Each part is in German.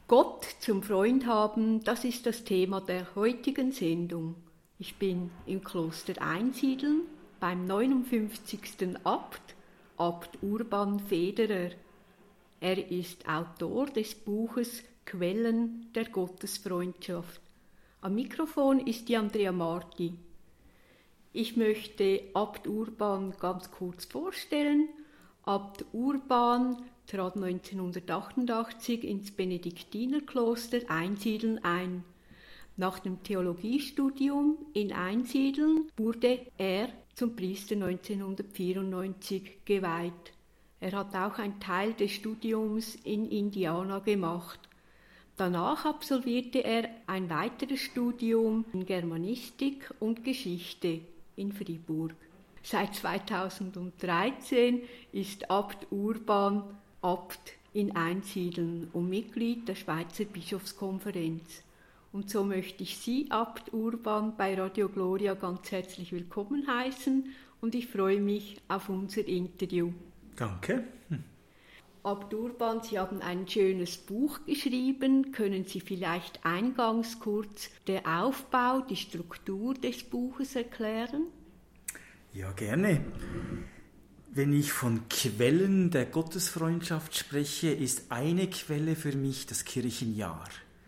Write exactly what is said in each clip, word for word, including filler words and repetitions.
Gott zum Freund haben, das ist das Thema der heutigen Sendung. Ich bin im Kloster Einsiedeln beim neunundfünfzigsten Abt, Abt Urban Federer. Er ist Autor des Buches Quellen der Gottesfreundschaft. Am Mikrofon ist die Andrea Marti. Ich möchte Abt Urban ganz kurz vorstellen. Abt Urban trat neunzehnhundertachtundachtzig ins Benediktinerkloster Einsiedeln ein. Nach dem Theologiestudium in Einsiedeln wurde er zum Priester neunzehnhundertvierundneunzig geweiht. Er hat auch einen Teil des Studiums in Indiana gemacht. Danach absolvierte er ein weiteres Studium in Germanistik und Geschichte in Fribourg. Seit zweitausenddreizehn ist Abt Urban Abt in Einsiedeln und Mitglied der Schweizer Bischofskonferenz. Und so möchte ich Sie, Abt Urban, bei Radio Gloria ganz herzlich willkommen heißen und ich freue mich auf unser Interview. Danke. Hm. Abt Urban, Sie haben ein schönes Buch geschrieben. Können Sie vielleicht eingangs kurz den Aufbau, die Struktur des Buches erklären? Ja, gerne. Wenn ich von Quellen der Gottesfreundschaft spreche, ist eine Quelle für mich das Kirchenjahr.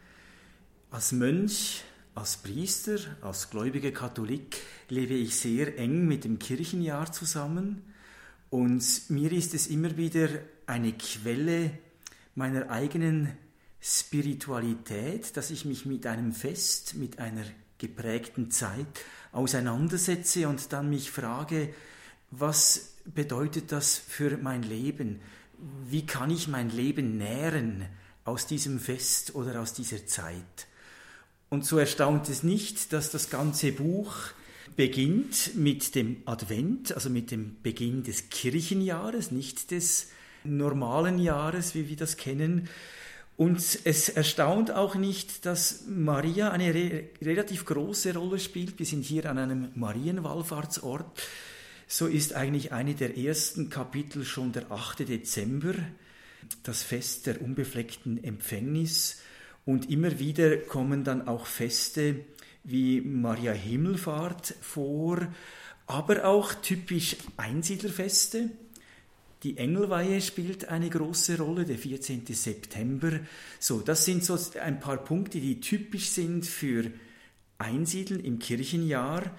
Als Mönch, als Priester, als gläubiger Katholik lebe ich sehr eng mit dem Kirchenjahr zusammen und mir ist es immer wieder eine Quelle meiner eigenen Spiritualität, dass ich mich mit einem Fest, mit einer geprägten Zeit auseinandersetze und dann mich frage, was bedeutet das für mein Leben? Wie kann ich mein Leben nähren aus diesem Fest oder aus dieser Zeit? Und so erstaunt es nicht, dass das ganze Buch beginnt mit dem Advent, also mit dem Beginn des Kirchenjahres, nicht des normalen Jahres, wie wir das kennen. Und es erstaunt auch nicht, dass Maria eine re- relativ große Rolle spielt. Wir sind hier an einem Marienwallfahrtsort. So ist eigentlich eine der ersten Kapitel schon der achte Dezember, das Fest der unbefleckten Empfängnis. Und immer wieder kommen dann auch Feste wie Maria Himmelfahrt vor, aber auch typisch Einsiedlerfeste. Die Engelweihe spielt eine große Rolle, der vierzehnten September. So, das sind so ein paar Punkte, die typisch sind für Einsiedeln im Kirchenjahr.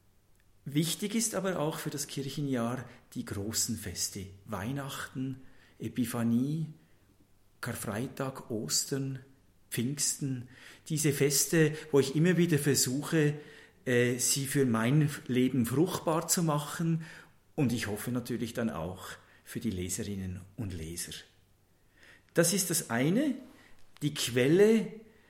Wichtig ist aber auch für das Kirchenjahr die großen Feste. Weihnachten, Epiphanie, Karfreitag, Ostern, Pfingsten. Diese Feste, wo ich immer wieder versuche, äh, sie für mein Leben fruchtbar zu machen. Und ich hoffe natürlich dann auch für die Leserinnen und Leser. Das ist das eine, die Quelle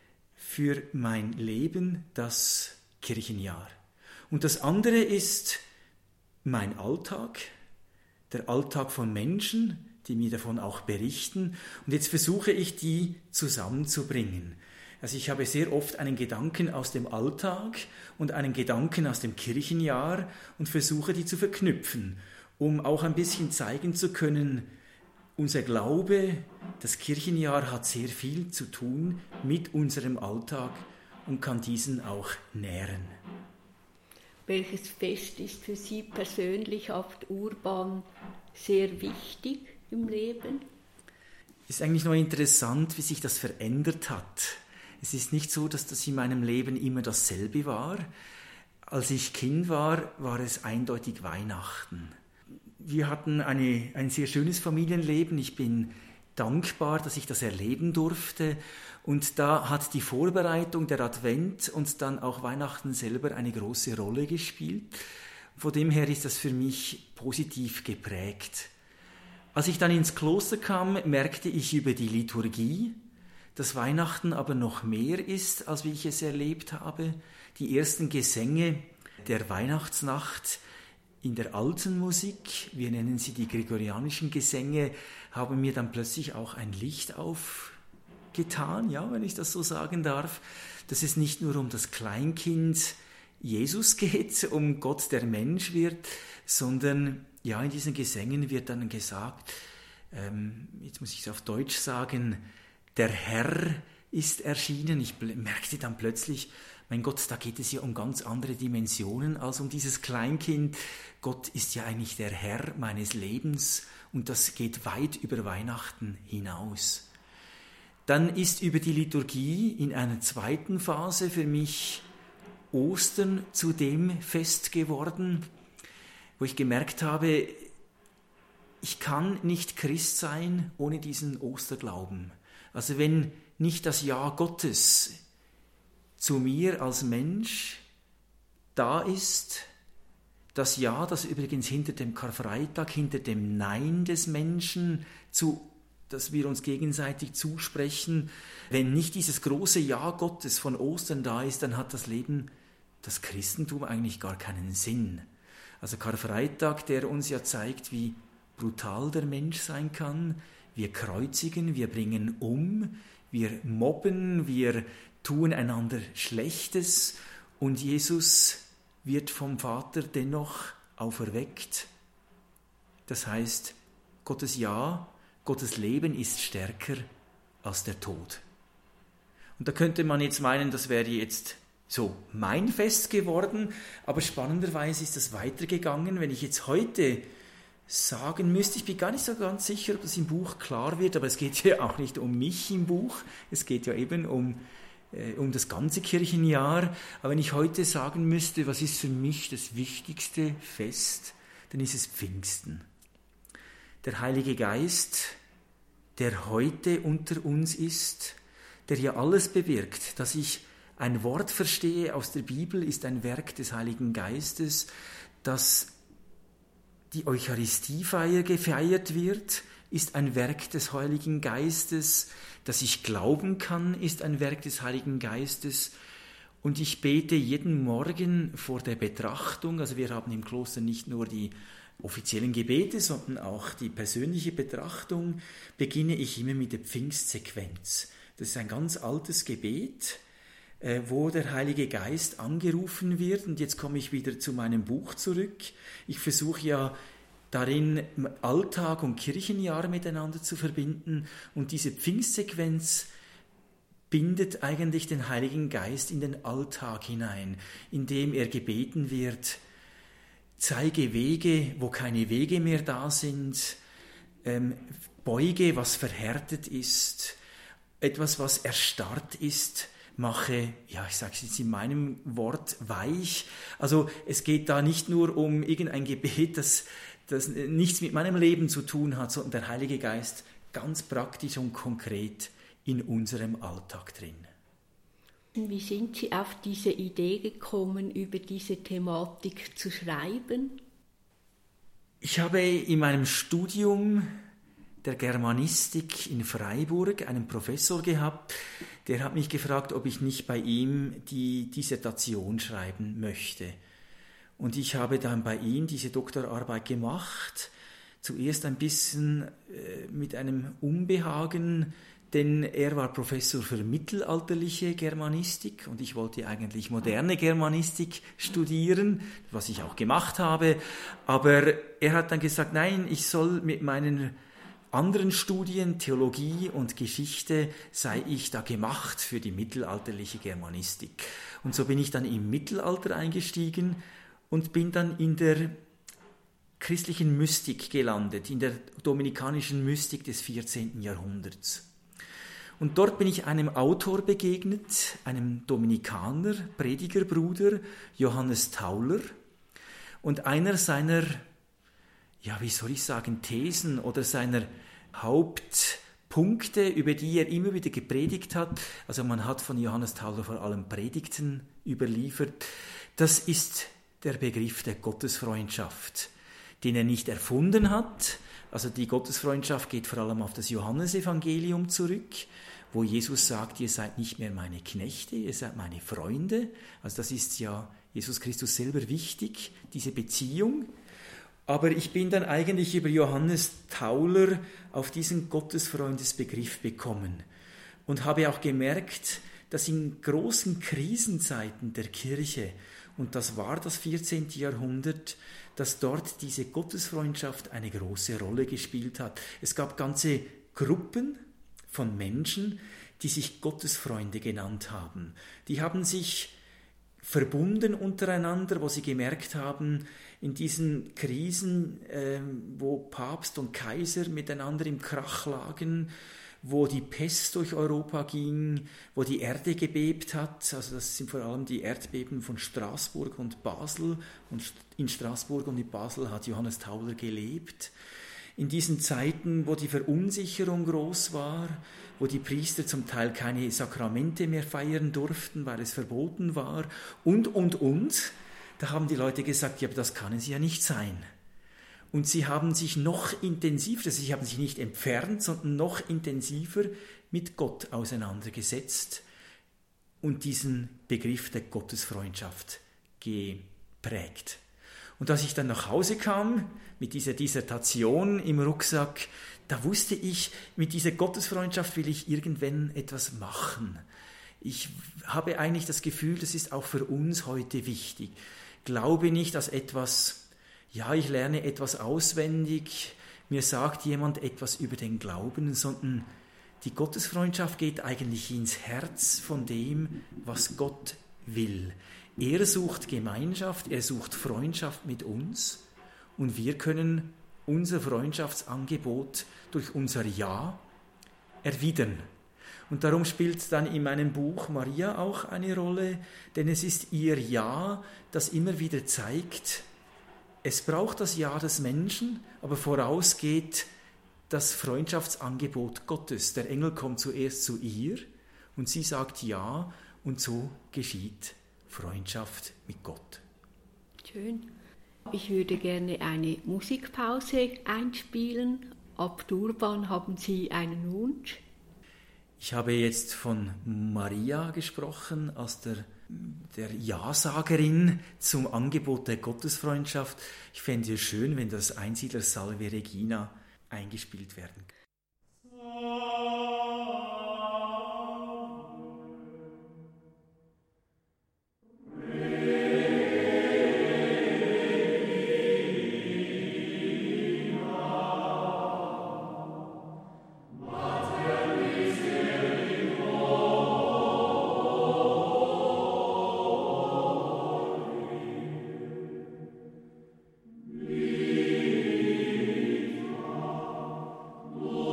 für mein Leben, das Kirchenjahr. Und das andere ist mein Alltag, der Alltag von Menschen, die mir davon auch berichten. Und jetzt versuche ich, die zusammenzubringen. Also ich habe sehr oft einen Gedanken aus dem Alltag und einen Gedanken aus dem Kirchenjahr und versuche, die zu verknüpfen, um auch ein bisschen zeigen zu können, unser Glaube, das Kirchenjahr hat sehr viel zu tun mit unserem Alltag und kann diesen auch nähren. Welches Fest ist für Sie persönlich, Abt Urban, sehr wichtig im Leben? Es ist eigentlich noch interessant, wie sich das verändert hat. Es ist nicht so, dass das in meinem Leben immer dasselbe war. Als ich Kind war, war es eindeutig Weihnachten. Wir hatten eine, ein sehr schönes Familienleben. Ich bin dankbar, dass ich das erleben durfte. Und da hat die Vorbereitung der Advent und dann auch Weihnachten selber eine große Rolle gespielt. Von dem her ist das für mich positiv geprägt. Als ich dann ins Kloster kam, merkte ich über die Liturgie, dass Weihnachten aber noch mehr ist, als wie ich es erlebt habe. Die ersten Gesänge der Weihnachtsnacht in der alten Musik, wir nennen sie die gregorianischen Gesänge, haben mir dann plötzlich auch ein Licht aufgetan, ja, wenn ich das so sagen darf, dass es nicht nur um das Kleinkind Jesus geht, um Gott, der Mensch wird, sondern ja, in diesen Gesängen wird dann gesagt, ähm, jetzt muss ich es auf Deutsch sagen, der Herr, ist erschienen. Ich merkte dann plötzlich, mein Gott, da geht es ja um ganz andere Dimensionen als um dieses Kleinkind. Gott ist ja eigentlich der Herr meines Lebens und das geht weit über Weihnachten hinaus. Dann ist über die Liturgie in einer zweiten Phase für mich Ostern zu dem Fest geworden, wo ich gemerkt habe, ich kann nicht Christ sein ohne diesen Osterglauben. Also wenn nicht das Ja Gottes zu mir als Mensch da ist, das Ja, das übrigens hinter dem Karfreitag, hinter dem Nein des Menschen, zu, dass wir uns gegenseitig zusprechen, wenn nicht dieses große Ja Gottes von Ostern da ist, dann hat das Leben, das Christentum eigentlich gar keinen Sinn. Also Karfreitag, der uns ja zeigt, wie brutal der Mensch sein kann. Wir kreuzigen, wir bringen um, wir mobben, wir tun einander Schlechtes und Jesus wird vom Vater dennoch auferweckt. Das heißt, Gottes Ja, Gottes Leben ist stärker als der Tod. Und da könnte man jetzt meinen, das wäre jetzt so mein Fest geworden, aber spannenderweise ist das weitergegangen. Wenn ich jetzt heute sagen müsste, ich bin gar nicht so ganz sicher, ob das im Buch klar wird, aber es geht ja auch nicht um mich im Buch, es geht ja eben um, äh, um das ganze Kirchenjahr. Aber wenn ich heute sagen müsste, was ist für mich das wichtigste Fest, dann ist es Pfingsten. Der Heilige Geist, der heute unter uns ist, der ja alles bewirkt, dass ich ein Wort verstehe aus der Bibel, ist ein Werk des Heiligen Geistes, dass die Eucharistiefeier gefeiert wird, ist ein Werk des Heiligen Geistes, dass ich glauben kann, ist ein Werk des Heiligen Geistes und ich bete jeden Morgen vor der Betrachtung, also wir haben im Kloster nicht nur die offiziellen Gebete, sondern auch die persönliche Betrachtung, beginne ich immer mit der Pfingstsequenz. Das ist ein ganz altes Gebet, wo der Heilige Geist angerufen wird. Und jetzt komme ich wieder zu meinem Buch zurück. Ich versuche ja darin Alltag und Kirchenjahr miteinander zu verbinden. Und diese Pfingstsequenz bindet eigentlich den Heiligen Geist in den Alltag hinein, indem er gebeten wird, zeige Wege, wo keine Wege mehr da sind, ähm, beuge, was verhärtet ist, etwas, was erstarrt ist, mache, ja, ich sage es jetzt in meinem Wort, weich. Also es geht da nicht nur um irgendein Gebet, das, das nichts mit meinem Leben zu tun hat, sondern der Heilige Geist ganz praktisch und konkret in unserem Alltag drin. Wie sind Sie auf diese Idee gekommen, über diese Thematik zu schreiben? Ich habe in meinem Studium der Germanistik in Freiburg einen Professor gehabt, der hat mich gefragt, ob ich nicht bei ihm die Dissertation schreiben möchte. Und ich habe dann bei ihm diese Doktorarbeit gemacht, zuerst ein bisschen äh, mit einem Unbehagen, denn er war Professor für mittelalterliche Germanistik und ich wollte eigentlich moderne Germanistik studieren, was ich auch gemacht habe. Aber er hat dann gesagt, nein, ich soll mit meinen anderen Studien, Theologie und Geschichte, sei ich da gemacht für die mittelalterliche Germanistik. Und so bin ich dann im Mittelalter eingestiegen und bin dann in der christlichen Mystik gelandet, in der dominikanischen Mystik des vierzehnten Jahrhunderts. Und dort bin ich einem Autor begegnet, einem Dominikaner, Predigerbruder, Johannes Tauler. Und einer seiner, ja, wie soll ich sagen, Thesen oder seiner Hauptpunkte, über die er immer wieder gepredigt hat, also man hat von Johannes Tauler vor allem Predigten überliefert, das ist der Begriff der Gottesfreundschaft, den er nicht erfunden hat. Also die Gottesfreundschaft geht vor allem auf das Johannesevangelium zurück, wo Jesus sagt, ihr seid nicht mehr meine Knechte, ihr seid meine Freunde. Also das ist ja Jesus Christus selber wichtig, diese Beziehung. Aber ich bin dann eigentlich über Johannes Tauler auf diesen Gottesfreundesbegriff bekommen und habe auch gemerkt, dass in großen Krisenzeiten der Kirche, und das war das vierzehnte Jahrhundert, dass dort diese Gottesfreundschaft eine große Rolle gespielt hat. Es gab ganze Gruppen von Menschen, die sich Gottesfreunde genannt haben. Die haben sich verbunden untereinander, wo sie gemerkt haben, in diesen Krisen, äh, wo Papst und Kaiser miteinander im Krach lagen, wo die Pest durch Europa ging, wo die Erde gebebt hat, also das sind vor allem die Erdbeben von Straßburg und Basel, und in Straßburg und in Basel hat Johannes Tauler gelebt. In diesen Zeiten, wo die Verunsicherung groß war, wo die Priester zum Teil keine Sakramente mehr feiern durften, weil es verboten war, und, und, und, da haben die Leute gesagt, ja, aber das kann es ja nicht sein. Und sie haben sich noch intensiver, also sie haben sich nicht entfernt, sondern noch intensiver mit Gott auseinandergesetzt und diesen Begriff der Gottesfreundschaft geprägt. Und als ich dann nach Hause kam, mit dieser Dissertation im Rucksack, da wusste ich, mit dieser Gottesfreundschaft will ich irgendwann etwas machen. Ich habe eigentlich das Gefühl, das ist auch für uns heute wichtig. Glaube nicht, dass etwas, ja, ich lerne etwas auswendig, mir sagt jemand etwas über den Glauben, sondern die Gottesfreundschaft geht eigentlich ins Herz von dem, was Gott will. Er sucht Gemeinschaft, er sucht Freundschaft mit uns und wir können unser Freundschaftsangebot durch unser Ja erwidern. Und darum spielt dann in meinem Buch Maria auch eine Rolle, denn es ist ihr Ja, das immer wieder zeigt, es braucht das Ja des Menschen, aber vorausgeht das Freundschaftsangebot Gottes. Der Engel kommt zuerst zu ihr und sie sagt Ja und so geschieht Freundschaft mit Gott. Schön. Ich würde gerne eine Musikpause einspielen. Abt Urban, haben Sie einen Wunsch? Ich habe jetzt von Maria gesprochen, als der, der Ja-Sagerin zum Angebot der Gottesfreundschaft. Ich fände es schön, wenn das Einsiedler Salve Regina eingespielt werden kann. Oh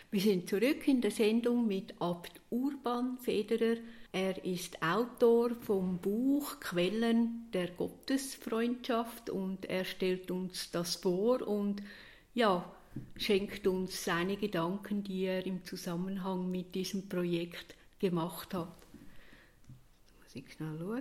Wir sind zurück in der Sendung mit Abt Urban Federer. Er ist Autor vom Buch Quellen der Gottesfreundschaft und er stellt uns das vor und ja, schenkt uns seine Gedanken, die er im Zusammenhang mit diesem Projekt gemacht hat. Muss ich schnell schauen.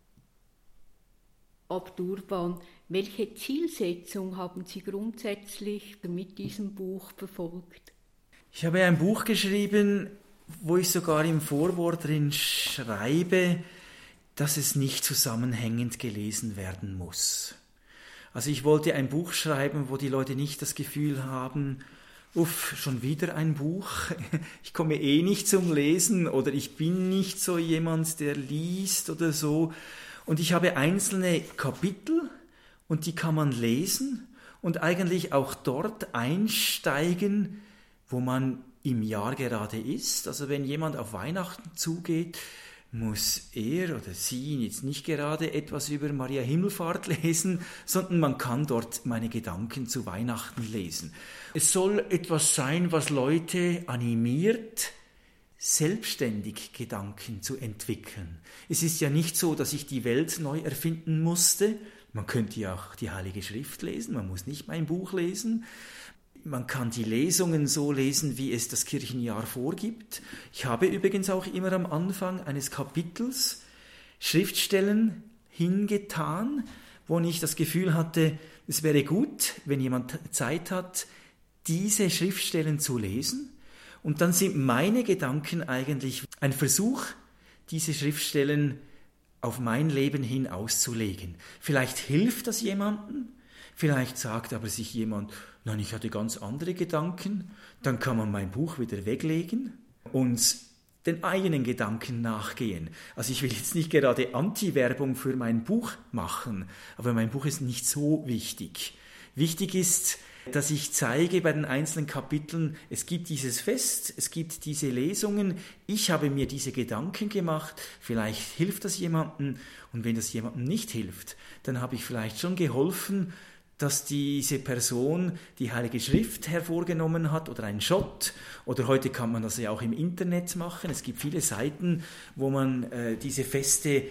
Abt Urban, welche Zielsetzung haben Sie grundsätzlich mit diesem Buch verfolgt? Ich habe ein Buch geschrieben, wo ich sogar im Vorwort drin schreibe, dass es nicht zusammenhängend gelesen werden muss. Also ich wollte ein Buch schreiben, wo die Leute nicht das Gefühl haben, uff, schon wieder ein Buch, ich komme eh nicht zum Lesen oder ich bin nicht so jemand, der liest oder so. Und ich habe einzelne Kapitel und die kann man lesen und eigentlich auch dort einsteigen, wo man im Jahr gerade ist. Also wenn jemand auf Weihnachten zugeht, muss er oder sie jetzt nicht gerade etwas über Maria Himmelfahrt lesen, sondern man kann dort meine Gedanken zu Weihnachten lesen. Es soll etwas sein, was Leute animiert, selbstständig Gedanken zu entwickeln. Es ist ja nicht so, dass ich die Welt neu erfinden musste. Man könnte ja auch die Heilige Schrift lesen, man muss nicht mein Buch lesen. Man kann die Lesungen so lesen, wie es das Kirchenjahr vorgibt. Ich habe übrigens auch immer am Anfang eines Kapitels Schriftstellen hingetan, wo ich das Gefühl hatte, es wäre gut, wenn jemand Zeit hat, diese Schriftstellen zu lesen. Und dann sind meine Gedanken eigentlich ein Versuch, diese Schriftstellen auf mein Leben hin auszulegen. Vielleicht hilft das jemandem, vielleicht sagt aber sich jemand, nein, ich hatte ganz andere Gedanken, dann kann man mein Buch wieder weglegen und den eigenen Gedanken nachgehen. Also ich will jetzt nicht gerade Anti-Werbung für mein Buch machen, aber mein Buch ist nicht so wichtig. Wichtig ist, dass ich zeige bei den einzelnen Kapiteln, es gibt dieses Fest, es gibt diese Lesungen, ich habe mir diese Gedanken gemacht, vielleicht hilft das jemandem und wenn das jemandem nicht hilft, dann habe ich vielleicht schon geholfen, dass diese Person die Heilige Schrift hervorgenommen hat oder einen Shot oder heute kann man das ja auch im Internet machen. Es gibt viele Seiten, wo man äh, diese Feste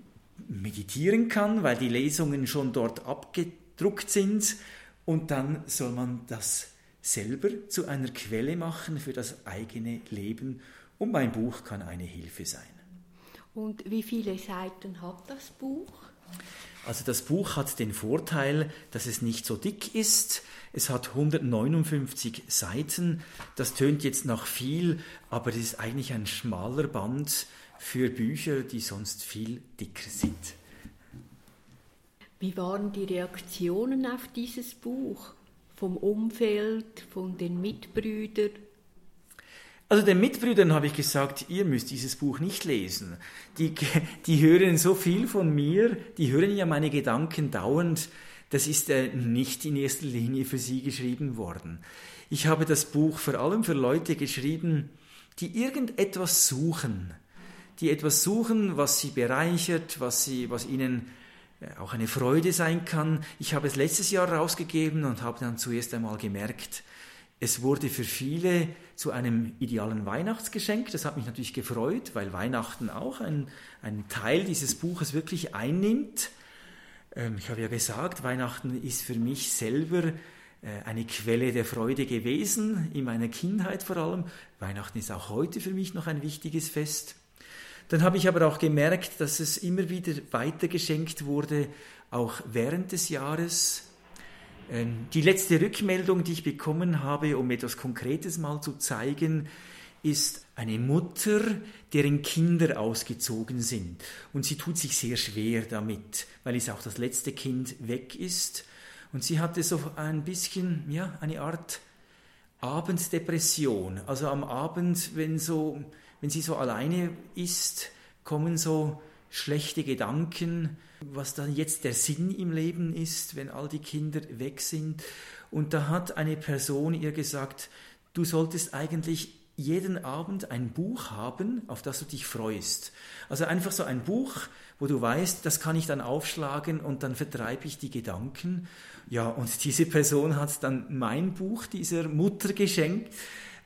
meditieren kann, weil die Lesungen schon dort abgedruckt sind und dann soll man das selber zu einer Quelle machen für das eigene Leben und mein Buch kann eine Hilfe sein. Und wie viele Seiten hat das Buch? Also das Buch hat den Vorteil, dass es nicht so dick ist. Es hat hundertneunundfünfzig Seiten. Das tönt jetzt nach viel, aber es ist eigentlich ein schmaler Band für Bücher, die sonst viel dicker sind. Wie waren die Reaktionen auf dieses Buch? Vom Umfeld, von den Mitbrüdern? Also den Mitbrüdern habe ich gesagt, ihr müsst dieses Buch nicht lesen. Die, die hören so viel von mir, die hören ja meine Gedanken dauernd. Das ist äh, nicht in erster Linie für sie geschrieben worden. Ich habe das Buch vor allem für Leute geschrieben, die irgendetwas suchen. Die etwas suchen, was sie bereichert, was, sie, was ihnen äh, auch eine Freude sein kann. Ich habe es letztes Jahr rausgegeben und habe dann zuerst einmal gemerkt, es wurde für viele zu einem idealen Weihnachtsgeschenk. Das hat mich natürlich gefreut, weil Weihnachten auch einen, einen Teil dieses Buches wirklich einnimmt. Ähm, ich habe ja gesagt, Weihnachten ist für mich selber äh, eine Quelle der Freude gewesen, in meiner Kindheit vor allem. Weihnachten ist auch heute für mich noch ein wichtiges Fest. Dann habe ich aber auch gemerkt, dass es immer wieder weitergeschenkt wurde, auch während des Jahres. Die letzte Rückmeldung, die ich bekommen habe, um etwas Konkretes mal zu zeigen, ist eine Mutter, deren Kinder ausgezogen sind. Und sie tut sich sehr schwer damit, weil es auch das letzte Kind weg ist. Und sie hatte so ein bisschen, ja, eine Art Abenddepression. Also am Abend, wenn, so, wenn sie so alleine ist, kommen so schlechte Gedanken, was dann jetzt der Sinn im Leben ist, wenn all die Kinder weg sind. Und da hat eine Person ihr gesagt, du solltest eigentlich jeden Abend ein Buch haben, auf das du dich freust. Also einfach so ein Buch, wo du weißt, das kann ich dann aufschlagen und dann vertreibe ich die Gedanken. Ja, und diese Person hat dann mein Buch dieser Mutter geschenkt.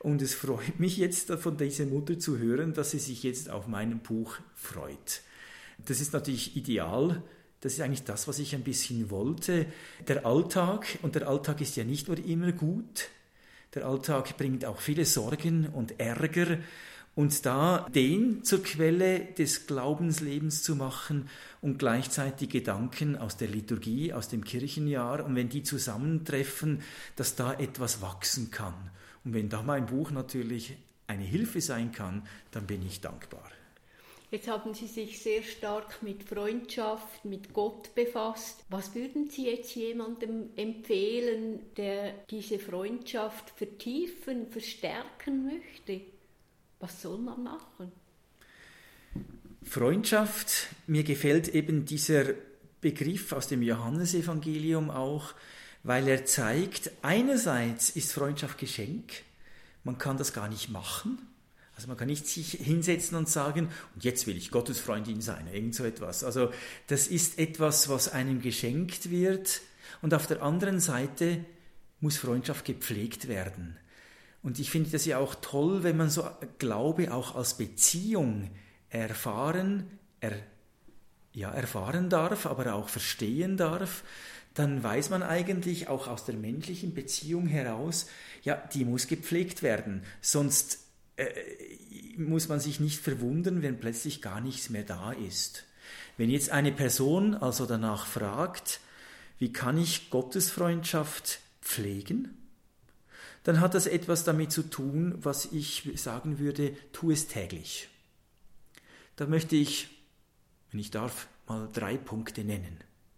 Und es freut mich jetzt von dieser Mutter zu hören, dass sie sich jetzt auf mein Buch freut. Das ist natürlich ideal. Das ist eigentlich das, was ich ein bisschen wollte. Der Alltag, und der Alltag ist ja nicht nur immer gut, der Alltag bringt auch viele Sorgen und Ärger. Und da den zur Quelle des Glaubenslebens zu machen und gleichzeitig Gedanken aus der Liturgie, aus dem Kirchenjahr, und wenn die zusammentreffen, dass da etwas wachsen kann. Und wenn da mein Buch natürlich eine Hilfe sein kann, dann bin ich dankbar. Jetzt haben Sie sich sehr stark mit Freundschaft, mit Gott befasst. Was würden Sie jetzt jemandem empfehlen, der diese Freundschaft vertiefen, verstärken möchte? Was soll man machen? Freundschaft, mir gefällt eben dieser Begriff aus dem Johannesevangelium auch, weil er zeigt, einerseits ist Freundschaft Geschenk, man kann das gar nicht machen. Also man kann nicht sich hinsetzen und sagen, und jetzt will ich Gottes Freundin sein, irgend so etwas. Also das ist etwas, was einem geschenkt wird. Und auf der anderen Seite muss Freundschaft gepflegt werden. Und ich finde das ja auch toll, wenn man so Glaube auch als Beziehung erfahren, er, ja, erfahren darf, aber auch verstehen darf. Dann weiß man eigentlich auch aus der menschlichen Beziehung heraus, ja, die muss gepflegt werden. Sonst muss man sich nicht verwundern, wenn plötzlich gar nichts mehr da ist. Wenn jetzt eine Person also danach fragt, wie kann ich Gottesfreundschaft pflegen, dann hat das etwas damit zu tun, was ich sagen würde, tu es täglich. Da möchte ich, wenn ich darf, mal drei Punkte nennen.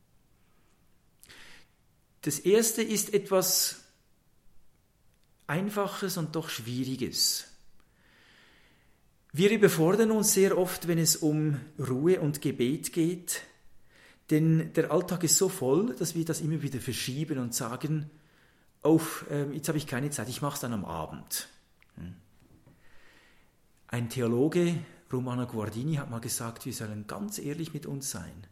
Das erste ist etwas Einfaches und doch Schwieriges. Wir überfordern uns sehr oft, wenn es um Ruhe und Gebet geht, denn der Alltag ist so voll, dass wir das immer wieder verschieben und sagen, oh, jetzt habe ich keine Zeit, ich mache es dann am Abend. Ein Theologe, Romano Guardini, hat mal gesagt, wir sollen ganz ehrlich mit uns sein.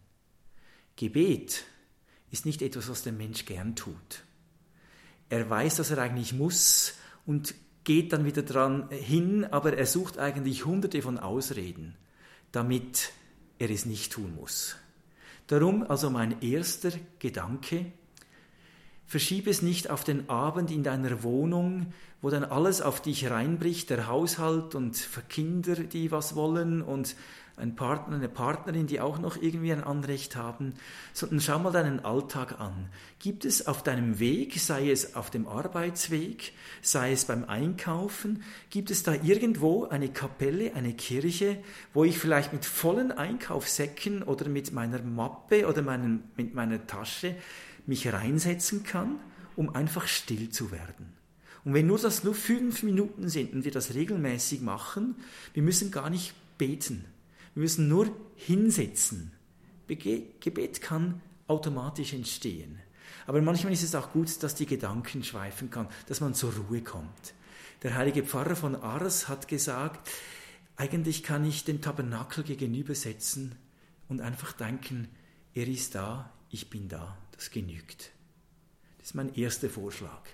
Gebet ist nicht etwas, was der Mensch gern tut. Er weiß, dass er eigentlich muss und geht dann wieder dran hin, aber er sucht eigentlich hunderte von Ausreden, damit er es nicht tun muss. Darum also mein erster Gedanke, verschiebe es nicht auf den Abend in deiner Wohnung, wo dann alles auf dich reinbricht, der Haushalt und Kinder, die was wollen und ein Partner, eine Partnerin, die auch noch irgendwie ein Anrecht haben, sondern schau mal deinen Alltag an. Gibt es auf deinem Weg, sei es auf dem Arbeitsweg, sei es beim Einkaufen, gibt es da irgendwo eine Kapelle, eine Kirche, wo ich vielleicht mit vollen Einkaufssäcken oder mit meiner Mappe oder meinen, mit meiner Tasche mich reinsetzen kann, um einfach still zu werden? Und wenn nur das nur fünf Minuten sind und wir das regelmäßig machen, wir müssen gar nicht beten. Wir müssen nur hinsetzen. Gebet kann automatisch entstehen. Aber manchmal ist es auch gut, dass die Gedanken schweifen kann, dass man zur Ruhe kommt. Der heilige Pfarrer von Ars hat gesagt, eigentlich kann ich dem Tabernakel gegenübersetzen und einfach denken, er ist da, ich bin da, das genügt. Das ist mein erster Vorschlag.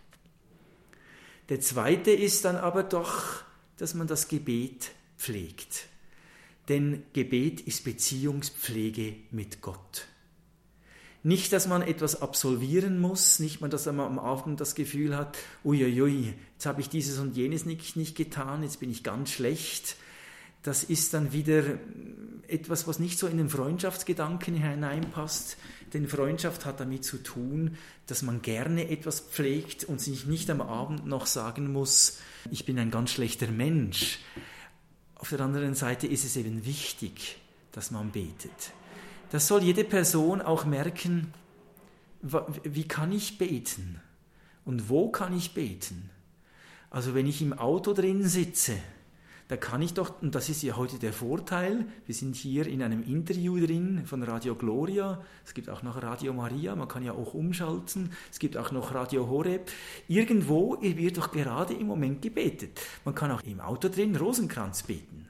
Der zweite ist dann aber doch, dass man das Gebet pflegt. Denn Gebet ist Beziehungspflege mit Gott. Nicht, dass man etwas absolvieren muss, nicht mal, dass man am Abend das Gefühl hat, uiuiui, jetzt habe ich dieses und jenes nicht, nicht getan, jetzt bin ich ganz schlecht. Das ist dann wieder etwas, was nicht so in den Freundschaftsgedanken hineinpasst. Denn Freundschaft hat damit zu tun, dass man gerne etwas pflegt und sich nicht am Abend noch sagen muss, ich bin ein ganz schlechter Mensch. Auf der anderen Seite ist es eben wichtig, dass man betet. Das soll jede Person auch merken, wie kann ich beten und wo kann ich beten. Also wenn ich im Auto drin sitze, da kann ich doch, und das ist ja heute der Vorteil, wir sind hier in einem Interview drin von Radio Gloria, es gibt auch noch Radio Maria, man kann ja auch umschalten, es gibt auch noch Radio Horeb. Irgendwo wird doch gerade im Moment gebetet. Man kann auch im Auto drin Rosenkranz beten.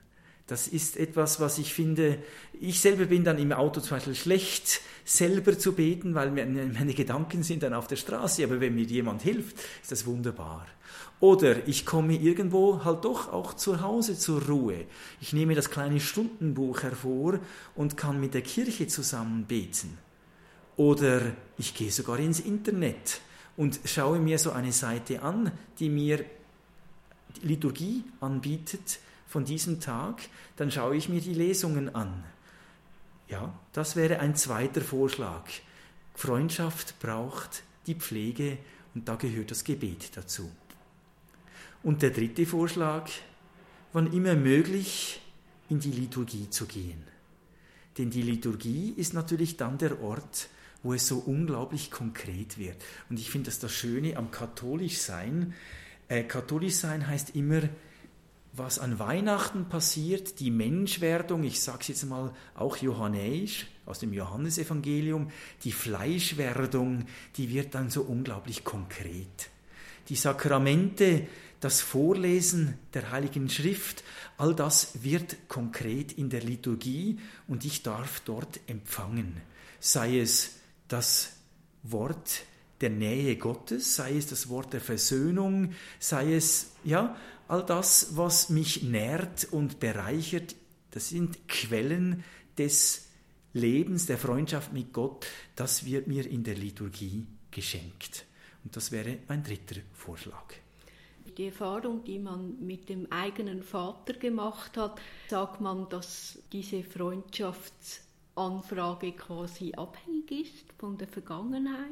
Das ist etwas, was ich finde, ich selber bin dann im Auto zum Beispiel schlecht, selber zu beten, weil meine Gedanken sind dann auf der Straße, aber wenn mir jemand hilft, ist das wunderbar. Oder ich komme irgendwo halt doch auch zu Hause zur Ruhe. Ich nehme das kleine Stundenbuch hervor und kann mit der Kirche zusammen beten. Oder ich gehe sogar ins Internet und schaue mir so eine Seite an, die mir die Liturgie anbietet von diesem Tag. Dann schaue ich mir die Lesungen an. Ja, das wäre ein zweiter Vorschlag. Freundschaft braucht die Pflege und da gehört das Gebet dazu. Und der dritte Vorschlag, wann immer möglich, in die Liturgie zu gehen. Denn die Liturgie ist natürlich dann der Ort, wo es so unglaublich konkret wird. Und ich finde das das Schöne am Katholischsein. Äh, Katholischsein heißt immer, was an Weihnachten passiert, die Menschwerdung, ich sage es jetzt mal auch johannäisch, aus dem Johannesevangelium, die Fleischwerdung, die wird dann so unglaublich konkret. Die Sakramente, das Vorlesen der Heiligen Schrift, all das wird konkret in der Liturgie und ich darf dort empfangen. Sei es das Wort der Nähe Gottes, sei es das Wort der Versöhnung, sei es ja all das, was mich nährt und bereichert, das sind Quellen des Lebens, der Freundschaft mit Gott, das wird mir in der Liturgie geschenkt. Und das wäre mein dritter Vorschlag. Die Erfahrung, die man mit dem eigenen Vater gemacht hat, sagt man, dass diese Freundschaftsanfrage quasi abhängig ist von der Vergangenheit?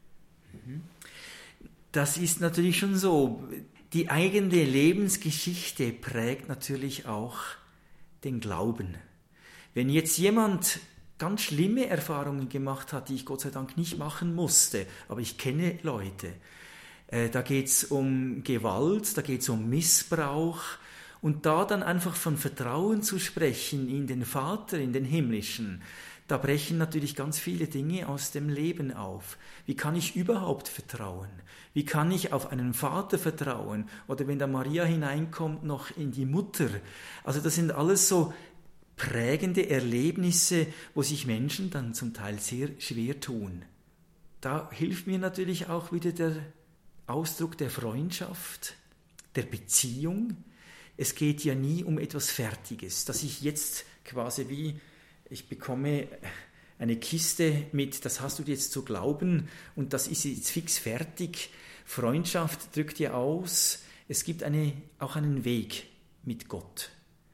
Das ist natürlich schon so. Die eigene Lebensgeschichte prägt natürlich auch den Glauben. Wenn jetzt jemand ganz schlimme Erfahrungen gemacht hat, die ich Gott sei Dank nicht machen musste, aber ich kenne Leute, äh, da geht es um Gewalt, da geht es um Missbrauch und da dann einfach von Vertrauen zu sprechen in den Vater, in den Himmlischen, da brechen natürlich ganz viele Dinge aus dem Leben auf. Wie kann ich überhaupt vertrauen? Wie kann ich auf einen Vater vertrauen? Oder wenn da Maria hineinkommt, noch in die Mutter. Also das sind alles so prägende Erlebnisse, wo sich Menschen dann zum Teil sehr schwer tun. Da hilft mir natürlich auch wieder der Ausdruck der Freundschaft, der Beziehung. Es geht ja nie um etwas Fertiges, dass ich jetzt quasi wie, ich bekomme eine Kiste mit, das hast du jetzt zu glauben und das ist jetzt fix fertig. Freundschaft drückt ja aus, es gibt eine, auch einen Weg mit Gott.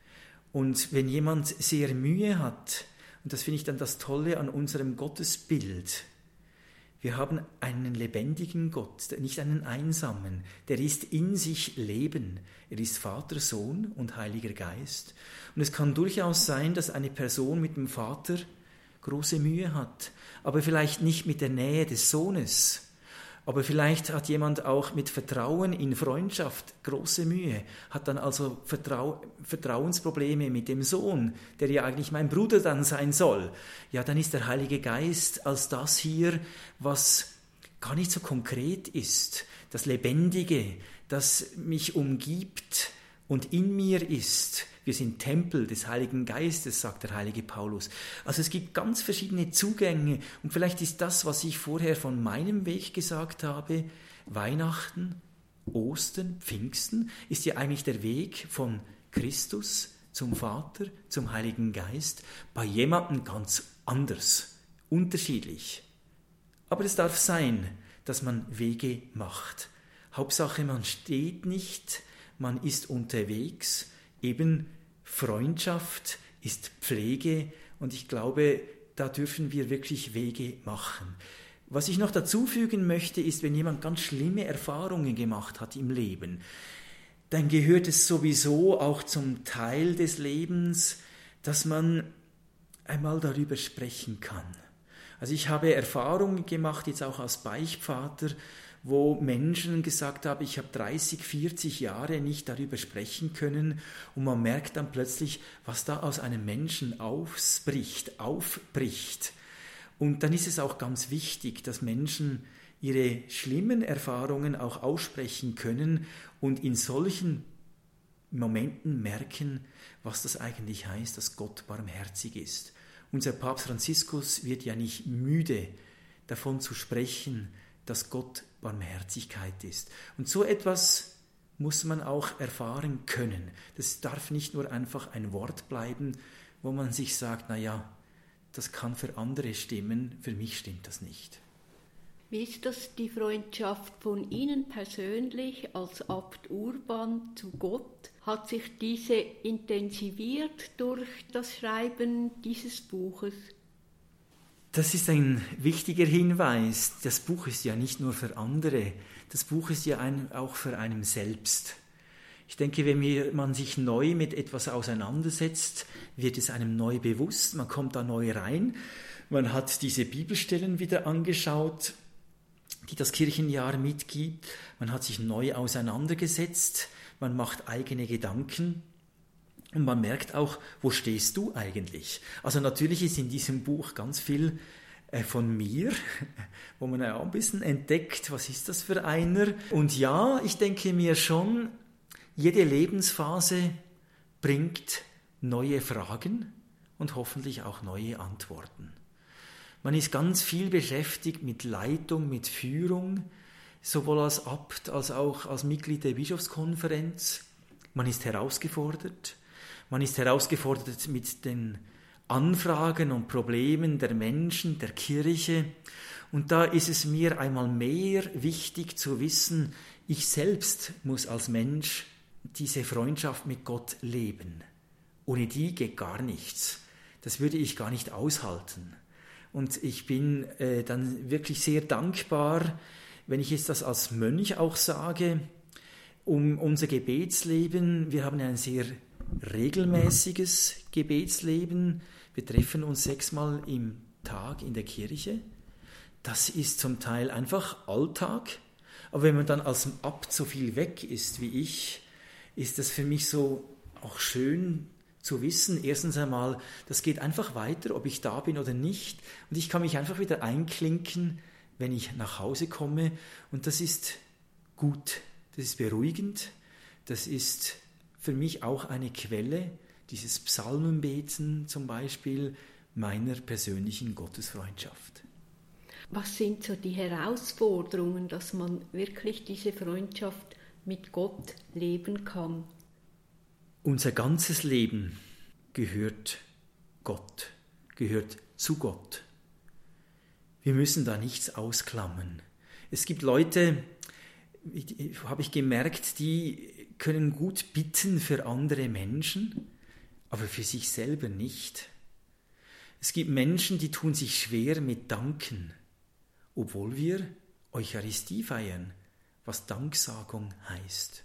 Und wenn jemand sehr Mühe hat, und das finde ich dann das Tolle an unserem Gottesbild, wir haben einen lebendigen Gott, nicht einen einsamen, der ist in sich Leben. Er ist Vater, Sohn und Heiliger Geist. Und es kann durchaus sein, dass eine Person mit dem Vater große Mühe hat, aber vielleicht nicht mit der Nähe des Sohnes. Aber vielleicht hat jemand auch mit Vertrauen in Freundschaft große Mühe, hat dann also Vertrau- Vertrauensprobleme mit dem Sohn, der ja eigentlich mein Bruder dann sein soll. Ja, dann ist der Heilige Geist als das hier, was gar nicht so konkret ist, das Lebendige, das mich umgibt und in mir ist. Wir sind Tempel des Heiligen Geistes, sagt der heilige Paulus. Also es gibt ganz verschiedene Zugänge und vielleicht ist das, was ich vorher von meinem Weg gesagt habe, Weihnachten, Ostern, Pfingsten, ist ja eigentlich der Weg von Christus zum Vater, zum Heiligen Geist, bei jemandem ganz anders, unterschiedlich. Aber es darf sein, dass man Wege macht. Hauptsache, man steht nicht, man ist unterwegs, eben Freundschaft ist Pflege und ich glaube, da dürfen wir wirklich Wege machen. Was ich noch dazu fügen möchte, ist, wenn jemand ganz schlimme Erfahrungen gemacht hat im Leben, dann gehört es sowieso auch zum Teil des Lebens, dass man einmal darüber sprechen kann. Also ich habe Erfahrungen gemacht, jetzt auch als Beichtvater, wo Menschen gesagt haben, ich habe dreißig, vierzig Jahre nicht darüber sprechen können und man merkt dann plötzlich, was da aus einem Menschen ausbricht, aufbricht. Und dann ist es auch ganz wichtig, dass Menschen ihre schlimmen Erfahrungen auch aussprechen können und in solchen Momenten merken, was das eigentlich heißt, dass Gott barmherzig ist. Unser Papst Franziskus wird ja nicht müde, davon zu sprechen, dass Gott Barmherzigkeit ist. Und so etwas muss man auch erfahren können. Das darf nicht nur einfach ein Wort bleiben, wo man sich sagt, naja, das kann für andere stimmen, für mich stimmt das nicht. Wie ist das die Freundschaft von Ihnen persönlich als Abt Urban zu Gott? Hat sich diese intensiviert durch das Schreiben dieses Buches? Das ist ein wichtiger Hinweis. Das Buch ist ja nicht nur für andere, das Buch ist ja ein, auch für einen selbst. Ich denke, wenn man sich neu mit etwas auseinandersetzt, wird es einem neu bewusst, man kommt da neu rein. Man hat diese Bibelstellen wieder angeschaut, die das Kirchenjahr mitgibt. Man hat sich neu auseinandergesetzt, man macht eigene Gedanken. Und man merkt auch, wo stehst du eigentlich? Also natürlich ist in diesem Buch ganz viel äh, von mir, wo man ja auch ein bisschen entdeckt, was ist das für einer? Und ja, ich denke mir schon, jede Lebensphase bringt neue Fragen und hoffentlich auch neue Antworten. Man ist ganz viel beschäftigt mit Leitung, mit Führung, sowohl als Abt als auch als Mitglied der Bischofskonferenz. Man ist herausgefordert. Man ist herausgefordert mit den Anfragen und Problemen der Menschen, der Kirche. Und da ist es mir einmal mehr wichtig zu wissen, ich selbst muss als Mensch diese Freundschaft mit Gott leben. Ohne die geht gar nichts. Das würde ich gar nicht aushalten. Und ich bin äh, dann wirklich sehr dankbar, wenn ich jetzt das als Mönch auch sage, um unser Gebetsleben. Wir haben ein sehr regelmäßiges Gebetsleben. Wir treffen uns sechsmal im Tag in der Kirche. Das ist zum Teil einfach Alltag. Aber wenn man dann als Abt so viel weg ist wie ich, ist das für mich so auch schön zu wissen. Erstens einmal, das geht einfach weiter, ob ich da bin oder nicht. Und ich kann mich einfach wieder einklinken, wenn ich nach Hause komme. Und das ist gut, das ist beruhigend, das ist für mich auch eine Quelle, dieses Psalmenbeten zum Beispiel, meiner persönlichen Gottesfreundschaft. Was sind so die Herausforderungen, dass man wirklich diese Freundschaft mit Gott leben kann? Unser ganzes Leben gehört Gott, gehört zu Gott. Wir müssen da nichts ausklammern. Es gibt Leute, habe ich gemerkt, die können gut bitten für andere Menschen, aber für sich selber nicht. Es gibt Menschen, die tun sich schwer mit Danken, obwohl wir Eucharistie feiern, was Danksagung heißt.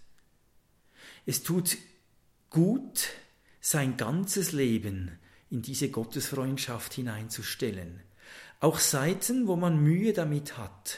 Es tut gut, sein ganzes Leben in diese Gottesfreundschaft hineinzustellen. Auch Zeiten, wo man Mühe damit hat.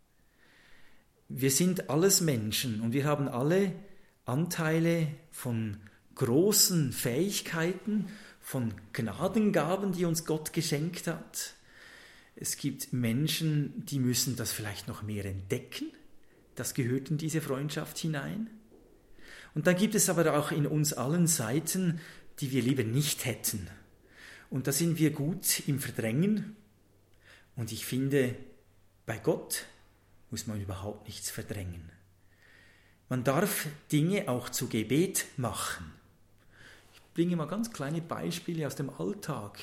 Wir sind alles Menschen und wir haben alle Anteile von großen Fähigkeiten, von Gnadengaben, die uns Gott geschenkt hat. Es gibt Menschen, die müssen das vielleicht noch mehr entdecken. Das gehört in diese Freundschaft hinein. Und dann gibt es aber auch in uns allen Seiten, die wir lieber nicht hätten. Und da sind wir gut im Verdrängen. Und ich finde, bei Gott muss man überhaupt nichts verdrängen. Man darf Dinge auch zu Gebet machen. Ich bringe mal ganz kleine Beispiele aus dem Alltag.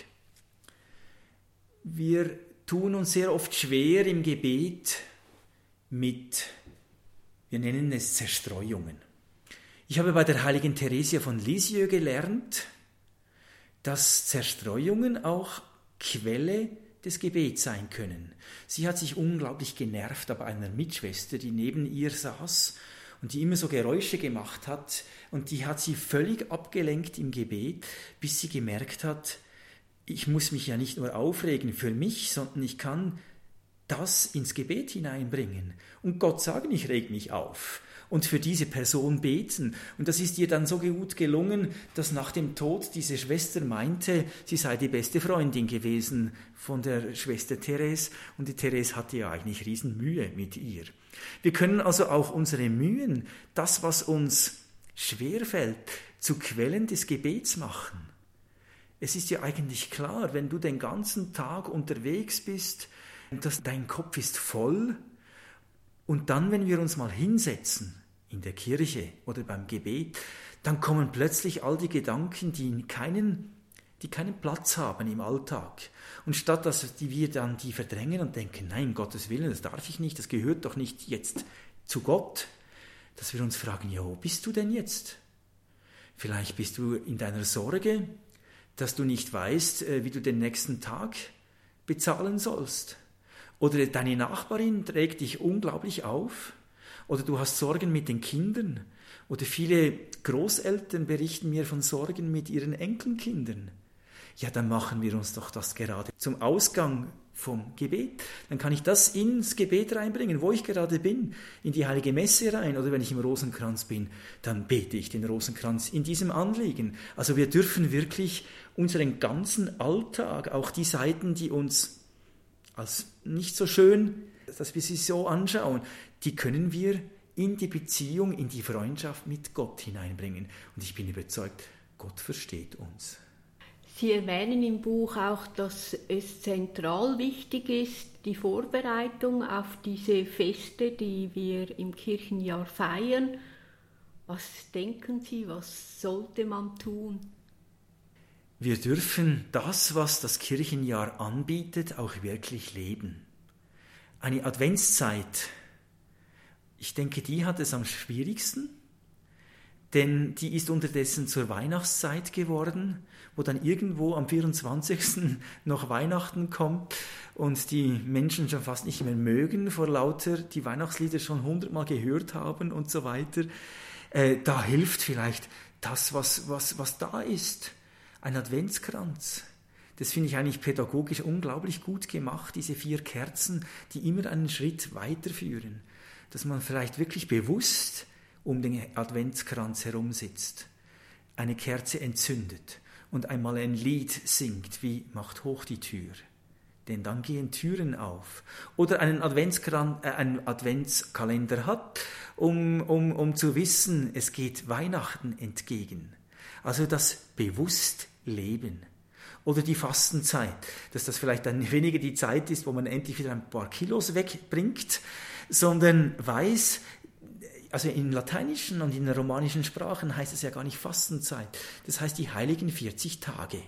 Wir tun uns sehr oft schwer im Gebet mit, wir nennen es Zerstreuungen. Ich habe bei der heiligen Theresia von Lisieux gelernt, dass Zerstreuungen auch Quelle des Gebets sein können. Sie hat sich unglaublich genervt bei einer Mitschwester, die neben ihr saß und die immer so Geräusche gemacht hat, und die hat sie völlig abgelenkt im Gebet, bis sie gemerkt hat, ich muss mich ja nicht nur aufregen für mich, sondern ich kann das ins Gebet hineinbringen und Gott sagen, ich reg mich auf und für diese Person beten. Und das ist ihr dann so gut gelungen, dass nach dem Tod diese Schwester meinte, sie sei die beste Freundin gewesen von der Schwester Therese, und die Therese hatte ja eigentlich Riesenmühe mit ihr. Wir können also auch unsere Mühen, das, was uns schwerfällt, zu Quellen des Gebets machen. Es ist ja eigentlich klar, wenn du den ganzen Tag unterwegs bist, dass dein Kopf ist voll und dann, wenn wir uns mal hinsetzen, in der Kirche oder beim Gebet, dann kommen plötzlich all die Gedanken, die keinen, die keinen Platz haben im Alltag. Und statt dass die wir dann die verdrängen und denken, nein, um Gottes Willen, das darf ich nicht, das gehört doch nicht jetzt zu Gott, dass wir uns fragen, ja, wo bist du denn jetzt? Vielleicht bist du in deiner Sorge, dass du nicht weißt, wie du den nächsten Tag bezahlen sollst. Oder deine Nachbarin trägt dich unglaublich auf. Oder du hast Sorgen mit den Kindern. Oder viele Großeltern berichten mir von Sorgen mit ihren Enkelkindern. Ja, dann machen wir uns doch das gerade zum Ausgang vom Gebet. Dann kann ich das ins Gebet reinbringen, wo ich gerade bin, in die Heilige Messe rein. Oder wenn ich im Rosenkranz bin, dann bete ich den Rosenkranz in diesem Anliegen. Also wir dürfen wirklich unseren ganzen Alltag, auch die Seiten, die uns als nicht so schön, dass wir sie so anschauen, die können wir in die Beziehung, in die Freundschaft mit Gott hineinbringen. Und ich bin überzeugt, Gott versteht uns. Sie erwähnen im Buch auch, dass es zentral wichtig ist, die Vorbereitung auf diese Feste, die wir im Kirchenjahr feiern. Was denken Sie, was sollte man tun? Wir dürfen das, was das Kirchenjahr anbietet, auch wirklich leben. Eine Adventszeit, ich denke, die hat es am schwierigsten, denn die ist unterdessen zur Weihnachtszeit geworden, wo dann irgendwo am vierundzwanzigsten noch Weihnachten kommt und die Menschen schon fast nicht mehr mögen vor lauter die Weihnachtslieder schon hundertmal gehört haben und so weiter. Äh, da hilft vielleicht das, was, was, was da ist. Ein Adventskranz. Das finde ich eigentlich pädagogisch unglaublich gut gemacht, diese vier Kerzen, die immer einen Schritt weiterführen. Dass man vielleicht wirklich bewusst um den Adventskranz herum sitzt, eine Kerze entzündet und einmal ein Lied singt, wie Macht hoch die Tür, denn dann gehen Türen auf. Oder einen, Adventskran- äh, einen Adventskalender hat, um, um, um zu wissen, es geht Weihnachten entgegen. Also das Bewusstleben. Oder die Fastenzeit, dass das vielleicht dann weniger die Zeit ist, wo man endlich wieder ein paar Kilos wegbringt, sondern weiß, also in lateinischen und in der romanischen Sprachen heißt es ja gar nicht Fastenzeit, das heißt die heiligen vierzig Tage.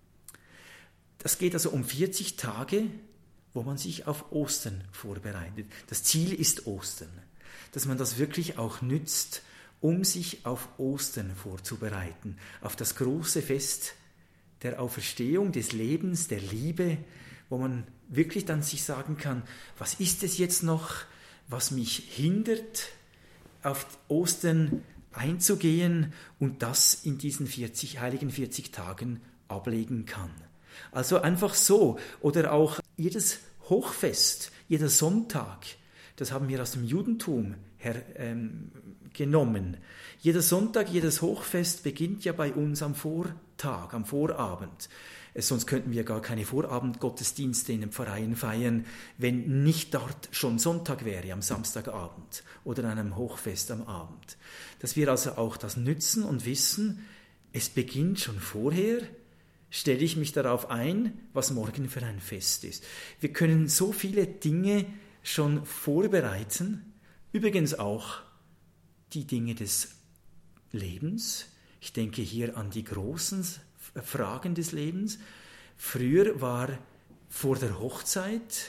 Das geht also um vierzig Tage, wo man sich auf Ostern vorbereitet. Das Ziel ist Ostern, dass man das wirklich auch nützt, um sich auf Ostern vorzubereiten, auf das große Fest der Auferstehung, des Lebens, der Liebe, wo man wirklich dann sich sagen kann, was ist es jetzt noch, was mich hindert, auf Ostern einzugehen und das in diesen vierzig, heiligen vierzig Tagen ablegen kann. Also einfach so. Oder auch jedes Hochfest, jeder Sonntag, das haben wir aus dem Judentum her, ähm, genommen. Jeder Sonntag, jedes Hochfest beginnt ja bei uns am Vortag, am Vorabend. Sonst könnten wir gar keine Vorabendgottesdienste in den Pfarreien feiern, wenn nicht dort schon Sonntag wäre, am Samstagabend oder an einem Hochfest am Abend. Dass wir also auch das nützen und wissen, es beginnt schon vorher, stelle ich mich darauf ein, was morgen für ein Fest ist. Wir können so viele Dinge schon vorbereiten, übrigens auch die Dinge des Lebens. Ich denke hier an die großen Fragen des Lebens. Früher war vor der Hochzeit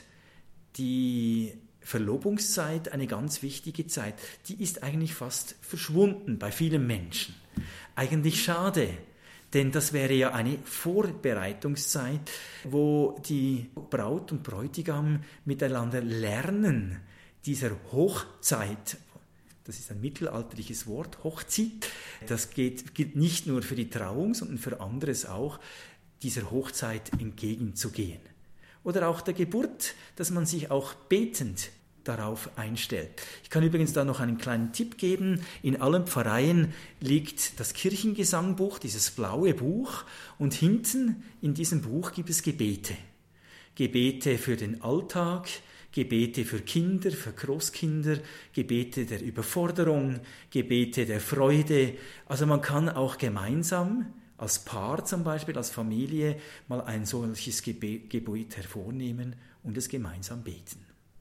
die Verlobungszeit eine ganz wichtige Zeit. Die ist eigentlich fast verschwunden bei vielen Menschen. Eigentlich schade, denn das wäre ja eine Vorbereitungszeit, wo die Braut und Bräutigam miteinander lernen, dieser Hochzeit. Das ist ein mittelalterliches Wort, Hochzeit. Das geht, gilt nicht nur für die Trauung, sondern für anderes auch, dieser Hochzeit entgegenzugehen. Oder auch der Geburt, dass man sich auch betend darauf einstellt. Ich kann übrigens da noch einen kleinen Tipp geben. In allen Pfarreien liegt das Kirchengesangbuch, dieses blaue Buch, und hinten in diesem Buch gibt es Gebete. Gebete für den Alltag, Gebete für Kinder, für Großkinder, Gebete der Überforderung, Gebete der Freude. Also man kann auch gemeinsam, als Paar zum Beispiel, als Familie, mal ein solches Gebet hervornehmen und es gemeinsam beten.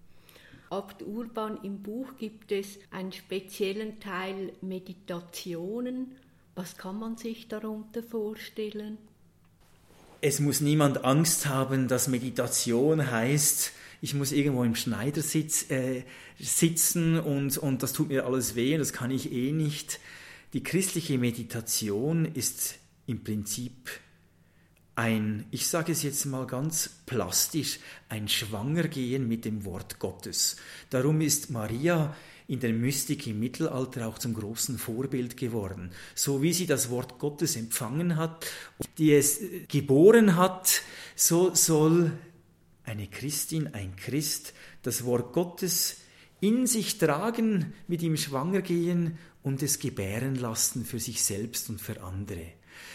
Abt Urban, im Buch gibt es einen speziellen Teil Meditationen. Was kann man sich darunter vorstellen? Es muss niemand Angst haben, dass Meditation heißt, ich muss irgendwo im Schneidersitz äh, sitzen und, und das tut mir alles weh, das kann ich eh nicht. Die christliche Meditation ist im Prinzip ein, ich sage es jetzt mal ganz plastisch, ein Schwangergehen mit dem Wort Gottes. Darum ist Maria in der Mystik im Mittelalter auch zum großen Vorbild geworden. So wie sie das Wort Gottes empfangen hat, die es geboren hat, so soll eine Christin, ein Christ das Wort Gottes in sich tragen, mit ihm schwanger gehen und es gebären lassen für sich selbst und für andere.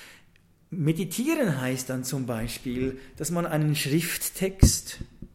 Meditieren heißt dann zum Beispiel, dass man einen Schrifttext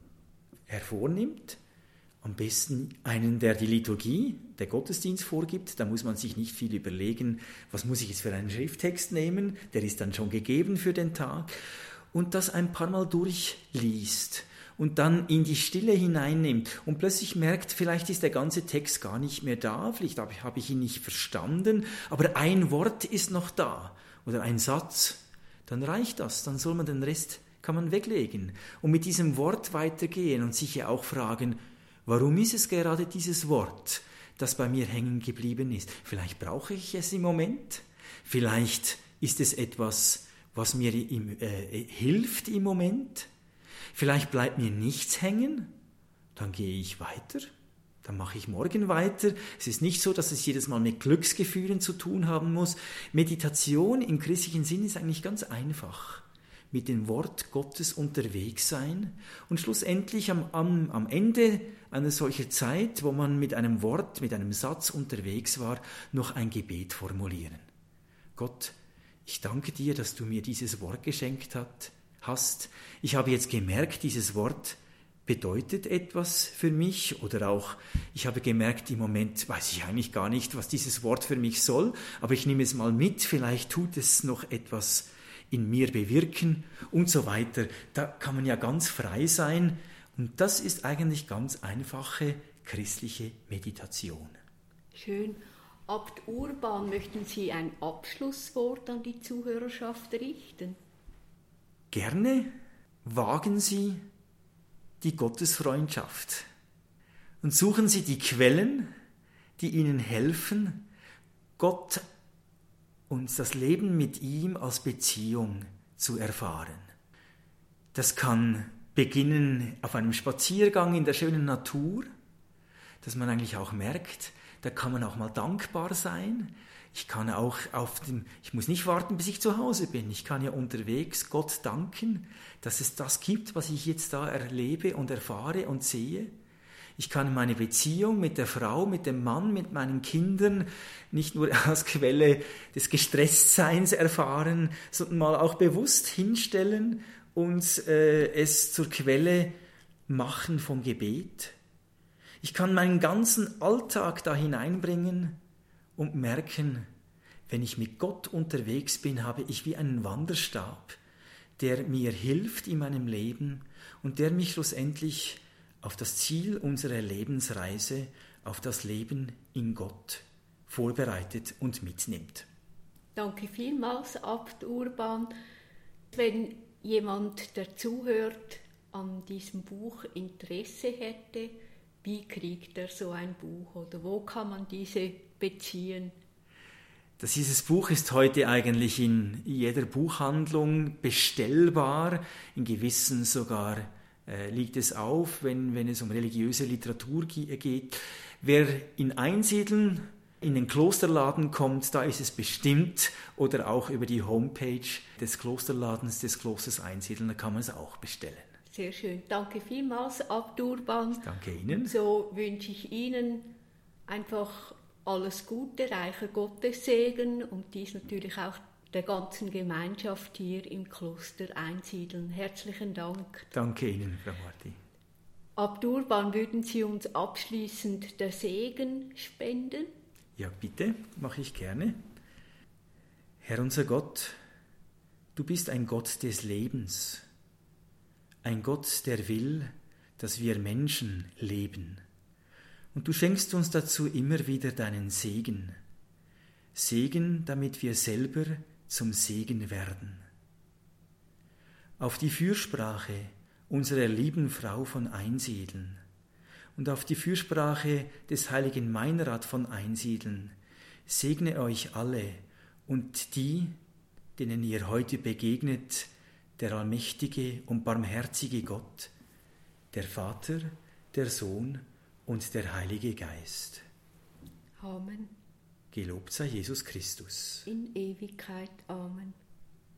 hervornimmt, am besten einen, der die Liturgie, der Gottesdienst vorgibt. Da muss man sich nicht viel überlegen, was muss ich jetzt für einen Schrifttext nehmen, der ist dann schon gegeben für den Tag. Und das ein paar Mal durchliest und dann in die Stille hineinnimmt und plötzlich merkt, vielleicht ist der ganze Text gar nicht mehr da, vielleicht habe ich, habe ich ihn nicht verstanden, aber ein Wort ist noch da oder ein Satz, dann reicht das, dann soll man den Rest, kann man weglegen und mit diesem Wort weitergehen und sich ja auch fragen, warum ist es gerade dieses Wort, das bei mir hängen geblieben ist? Vielleicht brauche ich es im Moment, vielleicht ist es etwas, was mir im, äh, hilft im Moment. Vielleicht bleibt mir nichts hängen, dann gehe ich weiter, dann mache ich morgen weiter. Es ist nicht so, dass es jedes Mal mit Glücksgefühlen zu tun haben muss. Meditation im christlichen Sinn ist eigentlich ganz einfach. Mit dem Wort Gottes unterwegs sein und schlussendlich am, am, am Ende einer solchen Zeit, wo man mit einem Wort, mit einem Satz unterwegs war, noch ein Gebet formulieren. Gott, ich danke dir, dass du mir dieses Wort geschenkt hat, hast. Ich habe jetzt gemerkt, dieses Wort bedeutet etwas für mich oder auch, ich habe gemerkt, im Moment weiß ich eigentlich gar nicht, was dieses Wort für mich soll, aber ich nehme es mal mit, vielleicht tut es noch etwas in mir bewirken und so weiter. Da kann man ja ganz frei sein und das ist eigentlich ganz einfache christliche Meditation. Schön. Abt Urban, möchten Sie ein Abschlusswort an die Zuhörerschaft richten? Gerne wagen Sie die Gottesfreundschaft und suchen Sie die Quellen, die Ihnen helfen, Gott und das Leben mit ihm als Beziehung zu erfahren. Das kann beginnen auf einem Spaziergang in der schönen Natur, dass man eigentlich auch merkt, da kann man auch mal dankbar sein. Ich kann auch auf dem, ich muss nicht warten, bis ich zu Hause bin. Ich kann ja unterwegs Gott danken, dass es das gibt, was ich jetzt da erlebe und erfahre und sehe. Ich kann meine Beziehung mit der Frau, mit dem Mann, mit meinen Kindern nicht nur als Quelle des Gestresstseins erfahren, sondern mal auch bewusst hinstellen und äh, es zur Quelle machen vom Gebet. Ich kann meinen ganzen Alltag da hineinbringen und merken, wenn ich mit Gott unterwegs bin, habe ich wie einen Wanderstab, der mir hilft in meinem Leben und der mich schlussendlich auf das Ziel unserer Lebensreise, auf das Leben in Gott vorbereitet und mitnimmt. Danke vielmals, Abt Urban. Wenn jemand, der zuhört, an diesem Buch Interesse hätte, wie kriegt er so ein Buch oder wo kann man diese beziehen? Das, dieses Buch ist heute eigentlich in jeder Buchhandlung bestellbar, in gewissen sogar äh, liegt es auf, wenn, wenn es um religiöse Literatur geht. Wer in Einsiedeln in den Klosterladen kommt, da ist es bestimmt, oder auch über die Homepage des Klosterladens des Klosters Einsiedeln, da kann man es auch bestellen. Sehr schön. Danke vielmals, Abt Urban. Danke Ihnen. Und so wünsche ich Ihnen einfach alles Gute, reicher Gottessegen und dies natürlich auch der ganzen Gemeinschaft hier im Kloster Einsiedeln. Herzlichen Dank. Danke Ihnen, Frau Marti. Abt Urban, würden Sie uns abschließend der Segen spenden? Ja, bitte, mache ich gerne. Herr unser Gott, du bist ein Gott des Lebens, ein Gott, der will, dass wir Menschen leben. Und du schenkst uns dazu immer wieder deinen Segen. Segen, damit wir selber zum Segen werden. Auf die Fürsprache unserer lieben Frau von Einsiedeln und auf die Fürsprache des heiligen Meinrad von Einsiedeln segne euch alle und die, denen ihr heute begegnet, der allmächtige und barmherzige Gott, der Vater, der Sohn und der Heilige Geist. Amen. Gelobt sei Jesus Christus. In Ewigkeit. Amen.